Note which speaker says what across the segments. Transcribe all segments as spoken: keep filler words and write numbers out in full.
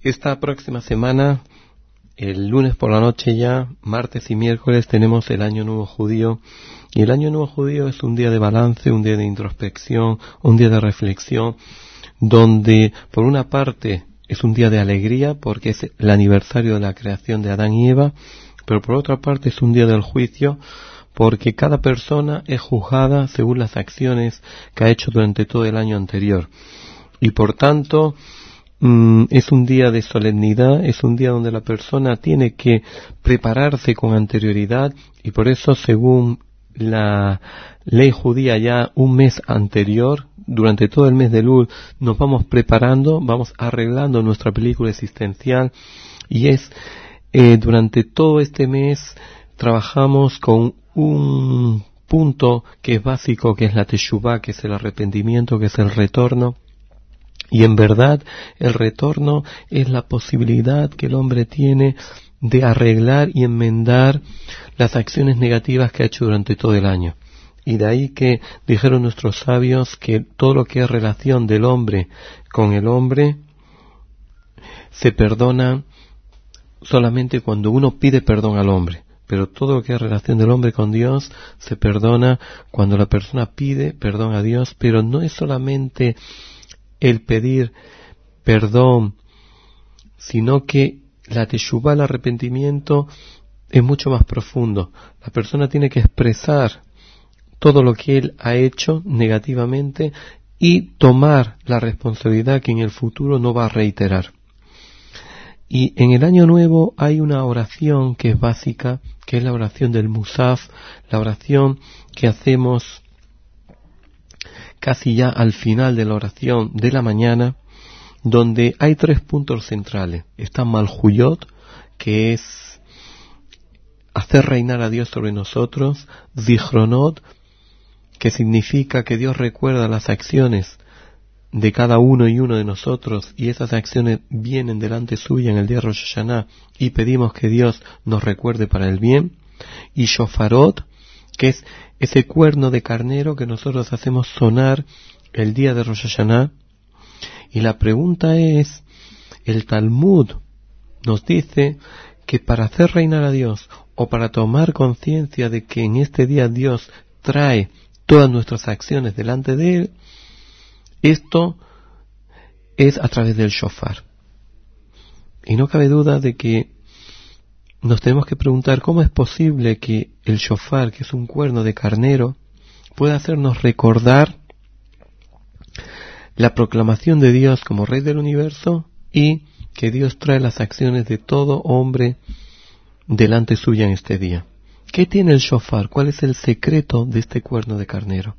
Speaker 1: Esta próxima semana, el lunes por la noche ya, martes y miércoles, tenemos el Año Nuevo Judío. Y el Año Nuevo Judío es un día de balance, un día de introspección, un día de reflexión, donde por una parte es un día de alegría porque es el aniversario de la creación de Adán y Eva, pero por otra parte es un día del juicio porque cada persona es juzgada según las acciones que ha hecho durante todo el año anterior. Y por tanto, mm, es un día de solemnidad, es un día donde la persona tiene que prepararse con anterioridad, y por eso, según la ley judía, ya un mes anterior, durante todo el mes de Elul, nos vamos preparando, vamos arreglando nuestra película existencial, y es, eh, durante todo este mes, trabajamos con un punto que es básico, que es la teshuvá, que es el arrepentimiento, que es el retorno. Y en verdad, el retorno es la posibilidad que el hombre tiene de arreglar y enmendar las acciones negativas que ha hecho durante todo el año. Y de ahí que dijeron nuestros sabios que todo lo que es relación del hombre con el hombre se perdona solamente cuando uno pide perdón al hombre. Pero todo lo que es relación del hombre con Dios se perdona cuando la persona pide perdón a Dios, pero no es solamente el pedir perdón, sino que la teshuvá, el arrepentimiento, es mucho más profundo. La persona tiene que expresar todo lo que él ha hecho negativamente y tomar la responsabilidad que en el futuro no va a reiterar. Y en el año nuevo hay una oración que es básica, que es la oración del Musaf, la oración que hacemos casi ya al final de la oración de la mañana, donde hay tres puntos centrales. Está Malhuyot, que es hacer reinar a Dios sobre nosotros; Zichronot, que significa que Dios recuerda las acciones de cada uno y uno de nosotros, y esas acciones vienen delante suya en el día de Rosh Hashanah, y pedimos que Dios nos recuerde para el bien; y Shofarot, que es ese cuerno de carnero que nosotros hacemos sonar el día de Rosh Hashanah. Y la pregunta es, el Talmud nos dice que para hacer reinar a Dios, o para tomar conciencia de que en este día Dios trae todas nuestras acciones delante de Él, esto es a través del shofar. Y no cabe duda de que nos tenemos que preguntar cómo es posible que el shofar, que es un cuerno de carnero, pueda hacernos recordar la proclamación de Dios como Rey del Universo, y que Dios trae las acciones de todo hombre delante suya en este día. ¿Qué tiene el shofar? ¿Cuál es el secreto de este cuerno de carnero?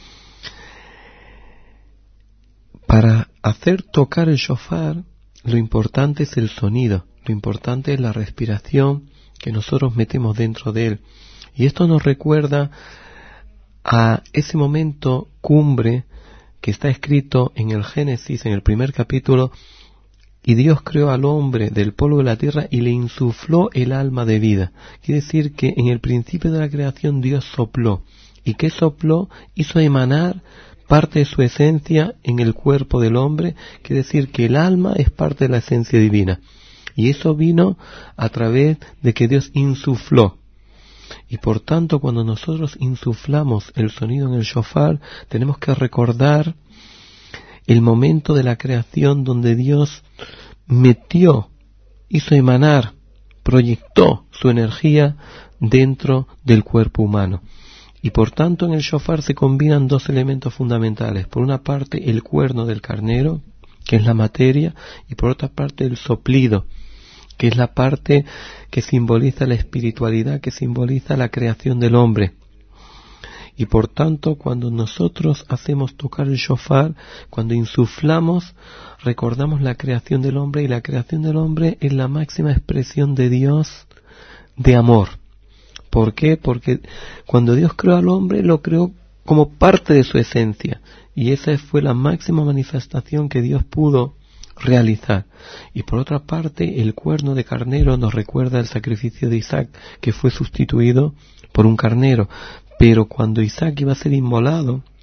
Speaker 1: Para hacer tocar el shofar, lo importante es el sonido, lo importante es la respiración que nosotros metemos dentro de él. Y esto nos recuerda a ese momento cumbre que está escrito en el Génesis, en el primer capítulo: y Dios creó al hombre del polvo de la tierra y le insufló el alma de vida. Quiere decir que en el principio de la creación Dios sopló. ¿Y qué sopló? Hizo emanar parte de su esencia en el cuerpo del hombre. Quiere decir que el alma es parte de la esencia divina. Y eso vino a través de que Dios insufló. Y por tanto, cuando nosotros insuflamos el sonido en el shofar, tenemos que recordar el momento de la creación donde Dios metió, hizo emanar, proyectó su energía dentro del cuerpo humano. Y por tanto en el shofar se combinan dos elementos fundamentales. Por una parte el cuerno del carnero, que es la materia, y por otra parte el soplido, que es la parte que simboliza la espiritualidad, que simboliza la creación del hombre. Y por tanto, cuando nosotros hacemos tocar el shofar, cuando insuflamos, recordamos la creación del hombre, y la creación del hombre es la máxima expresión de Dios de amor. ¿Por qué? Porque cuando Dios creó al hombre, lo creó como parte de su esencia, y esa fue la máxima manifestación que Dios pudo realizar. Y por otra parte, el cuerno de carnero nos recuerda el sacrificio de Isaac, que fue sustituido por un carnero. Pero cuando Isaac iba a ser inmolado,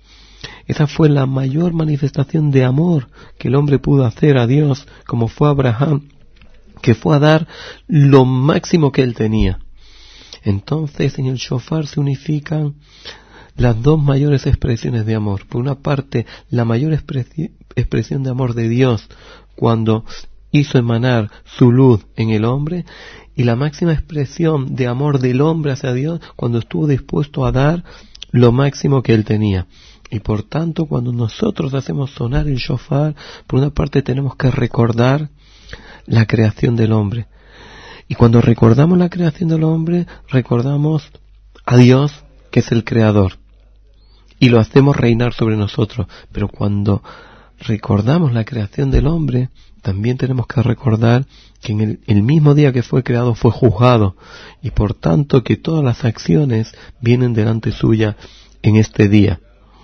Speaker 1: Esa fue la mayor manifestación de amor que el hombre pudo hacer a Dios, como fue Abraham, que fue a dar lo máximo que él tenía. Entonces en el shofar se unifican las dos mayores expresiones de amor. Por una parte, la mayor expresi- expresión de amor de Dios cuando hizo emanar su luz en el hombre, y la máxima expresión de amor del hombre hacia Dios cuando estuvo dispuesto a dar lo máximo que él tenía. Y por tanto, cuando nosotros hacemos sonar el shofar, por una parte tenemos que recordar la creación del hombre. Y cuando recordamos la creación del hombre, recordamos a Dios, que es el creador, y lo hacemos reinar sobre nosotros. Pero cuando recordamos la creación del hombre, también tenemos que recordar que en el, el mismo día que fue creado fue juzgado, y por tanto que todas las acciones vienen delante suya en este día.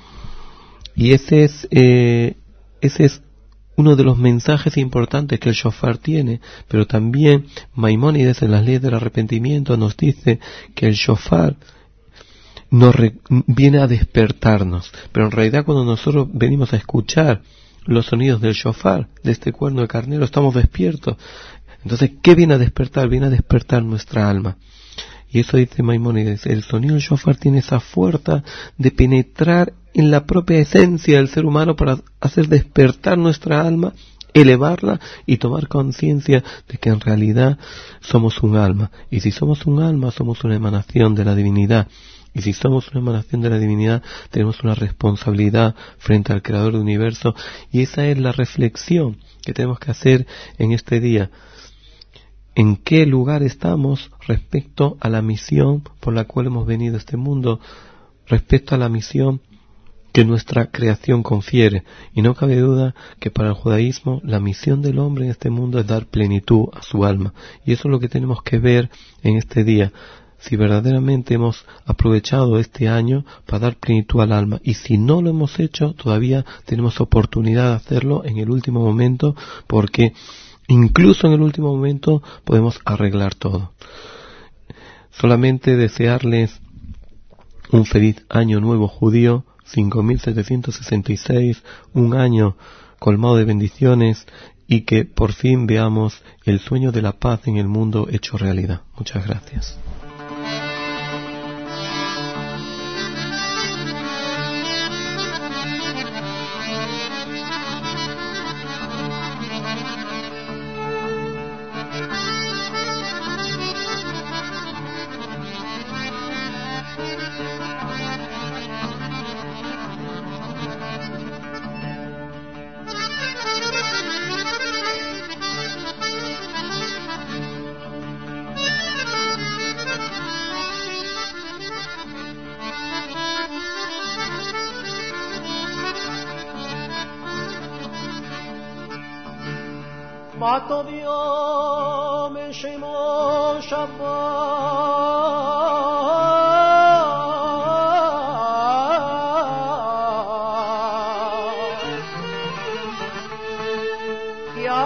Speaker 1: Y ese es, eh, ese es uno de los mensajes importantes que el shofar tiene. Pero también Maimónides en las leyes del arrepentimiento nos dice que el shofar nos re, viene a despertarnos. Pero en realidad cuando nosotros venimos a escuchar los sonidos del shofar, de este cuerno de carnero, estamos despiertos. Entonces, ¿qué viene a despertar? Viene a despertar nuestra alma. Y eso dice Maimónides, el sonido del shofar tiene esa fuerza de penetrar en la propia esencia del ser humano para hacer despertar nuestra alma, elevarla y tomar conciencia de que en realidad somos un alma. Y si somos un alma, somos una emanación de la divinidad. Y si somos una emanación de la divinidad, tenemos una responsabilidad frente al Creador del universo. Y esa es la reflexión que tenemos que hacer en este día. ¿En qué lugar estamos respecto a la misión por la cual hemos venido a este mundo? Respecto a la misión que nuestra creación confiere. Y no cabe duda que para el judaísmo la misión del hombre en este mundo es dar plenitud a su alma. Y eso es lo que tenemos que ver en este día. Si verdaderamente hemos aprovechado este año para dar plenitud al alma. Y si no lo hemos hecho, todavía tenemos oportunidad de hacerlo en el último momento, porque incluso en el último momento podemos arreglar todo. Solamente desearles un feliz año nuevo judío, cinco mil setecientos sesenta y seis, un año colmado de bendiciones, y que por fin veamos el sueño de la paz en el mundo hecho realidad. Muchas gracias.
Speaker 2: Mato Dio me shemo Shabbat Ya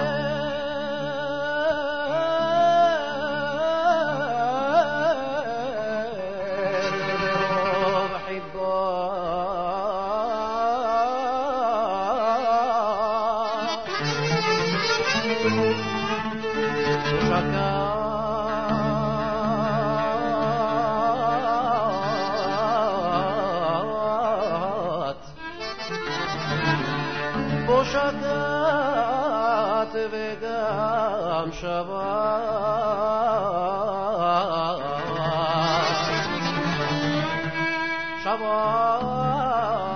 Speaker 2: Boshakat vegam Shabbat Shabbat